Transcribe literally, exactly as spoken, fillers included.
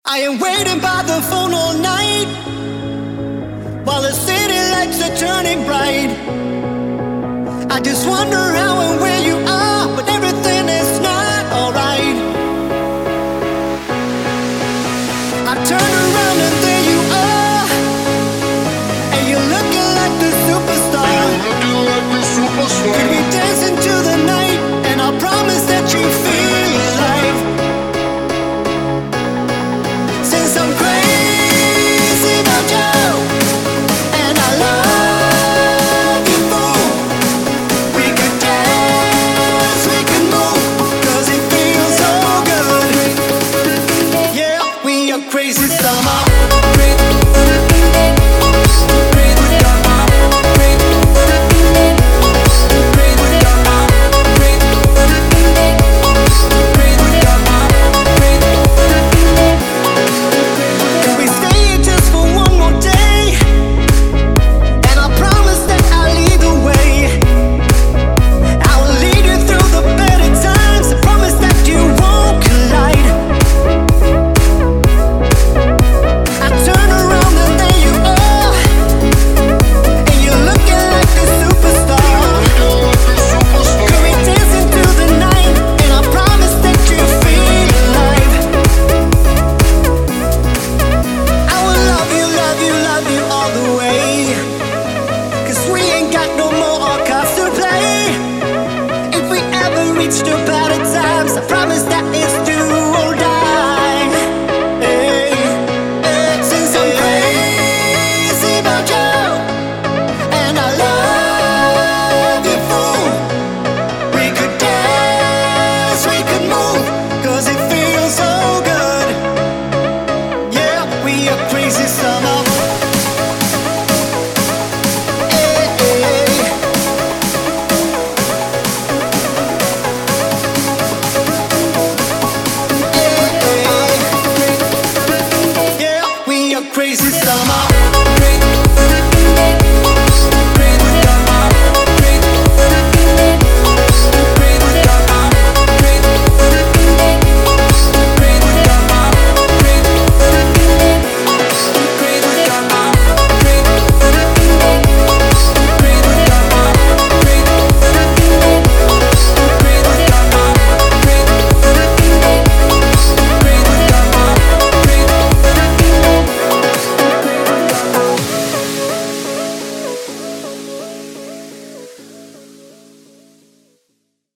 I am waiting by the phone all night while the city lights are turning bright. I just wonder how and where you are, but everything is not alright. I turn around and there you are, and you're looking like the superstar. Looking like the superstar. Could be dancing to the night, and I promise that you feel alive. Since I'm crazy about you, and I love you, fool. We could dance, we could move, 'cause it feels so good. Yeah, we are crazy summer.